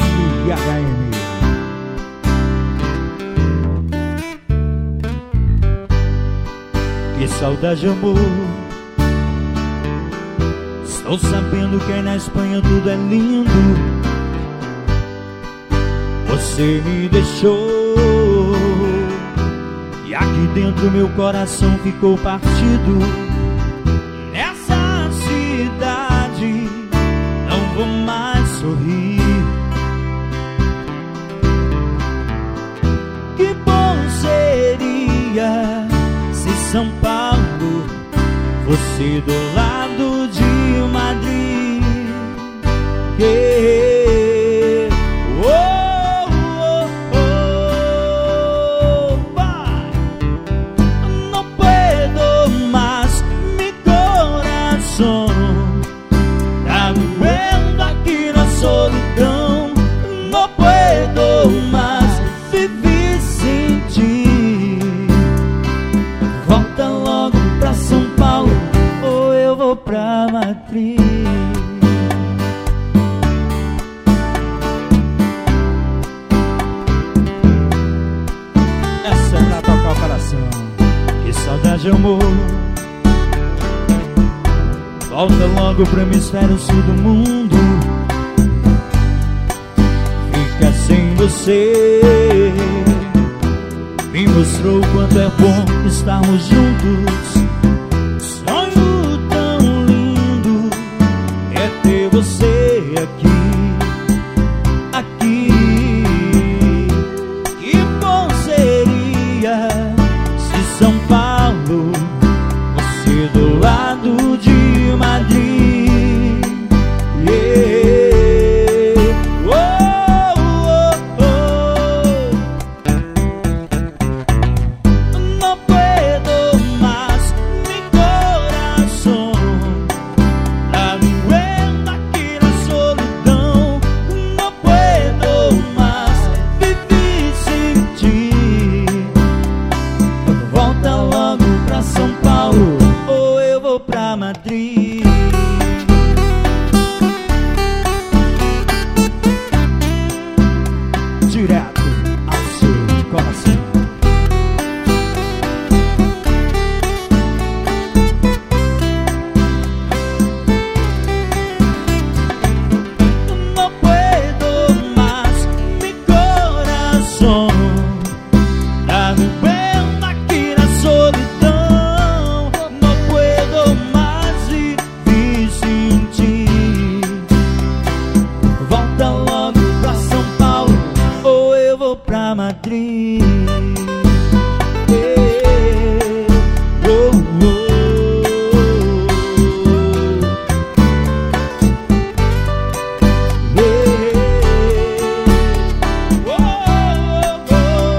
e HM. Que saudade, amor. Estou sabendo que aí na Espanha tudo é lindo. Você me deixou e aqui dentro meu coração ficou partido. Nessa cidade não vou mais sorrir. Que bom seria se São Paulo fosse do lado de Madrid. Yeah. Tá doendo aqui na solidão, não puedo mais viver sem ti. Volta logo pra São Paulo ou eu vou pra Madrid. Essa é pra tocar o coração. Que saudade, amor. Volta logo pro hemisfério sul do mundo. Fica sem você. Me mostrou quanto é bom estarmos juntos. Sonho tão lindo é ter você aqui. Aqui. Que bom seria se São Paulo fosse do lado de Madrid. Yeah. Oh, oh, oh. No puedo más, mi corazón tá doendo aqui na solidão. No puedo más viver sem ti. Volta logo pra São Paulo ou eu vou pra Madrid. Direto ao seu coração. No puedo más, mi corazón tá doendo aqui na solidão. No puedo mais viver sem ti. Volta logo pra São Paulo ou eu vou pra Madrid. Yeah. Oh, oh. Yeah. Oh, oh, oh.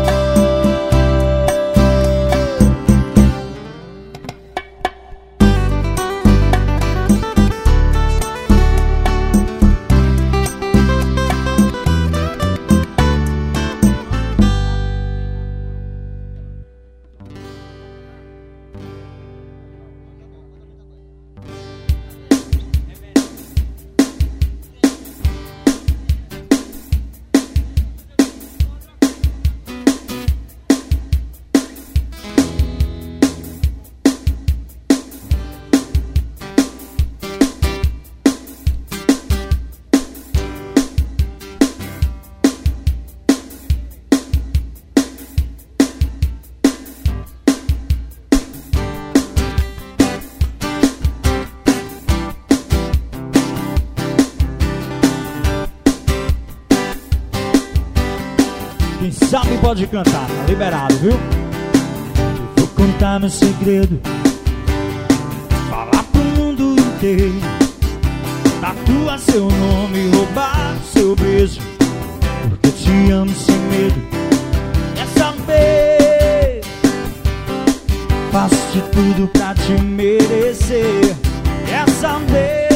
Quem sabe pode cantar, tá liberado, viu? Eu vou contar meu segredo, falar pro mundo inteiro, tatuar seu nome, roubar seu beijo, porque eu te amo sem medo. Quer saber? Faço de tudo pra te merecer. Quer saber?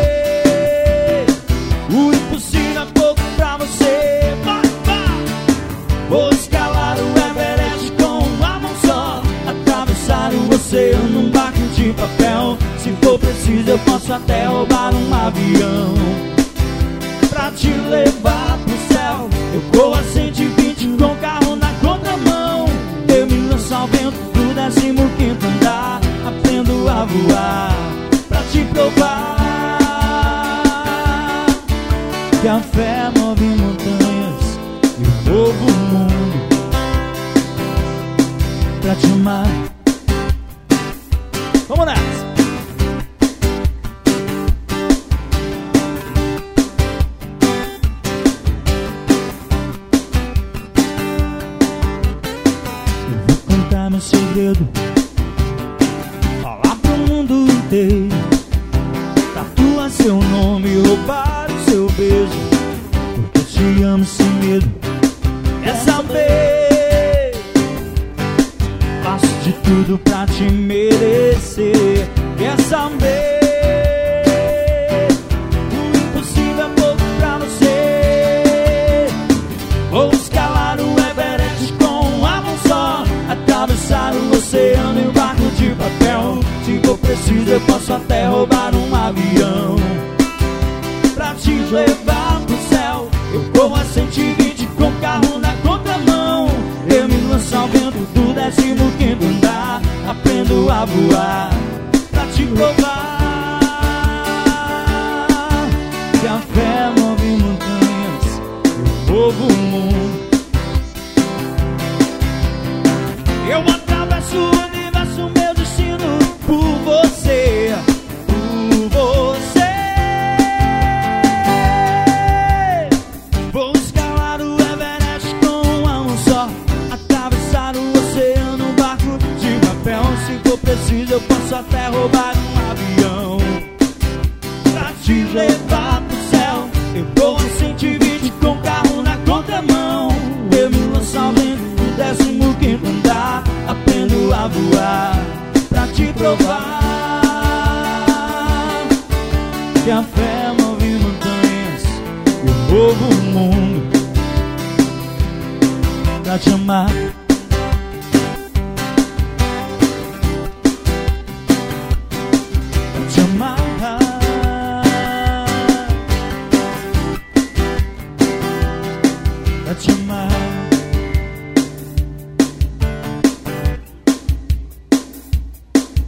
O impossível é pouco pra você. Vou escalar o Everest com uma mão só, atravessar o oceano num barco de papel. Se for preciso eu posso até roubar um avião pra te levar pro céu. vou a 120 com carro na contramão. Eu me lanço ao vento do 15º andar. Aprendo a voar pra te provar que a fé move montanhas e um novo mundo pra te amar. Vamos nessa! Eu vou contar meu segredo, falar pro mundo inteiro, tatuar seu nome e roubar o seu beijo, porque eu te amo sem medo. Quer saber? Faço de tudo pra te merecer. Quer saber? O impossível é pouco pra você. Vou escalar o Everest com a mão só, atravessar o oceano em um barco de papel. Se for preciso eu posso até roubar um avião pra te levar pro céu. Eu corro a 120 com carro na contramão. Eu me lanço ao vento do 15º andar. Aprendo a voar pra te provar que a fé move montanhas e um novo mundo. Eu atravesso o universo, meu destino por você, por você. Vou escalar o Everest com a mão só, atravessar o oceano, um barco de papel. Se for preciso eu posso até roubar um avião pra te levar pro céu. Eu vou a 120 com carro na contramão. Eu me lanço ao vento do 15º andar. Aprendo a voar pra te provar que a fé move montanhas e um novo mundo pra te amar.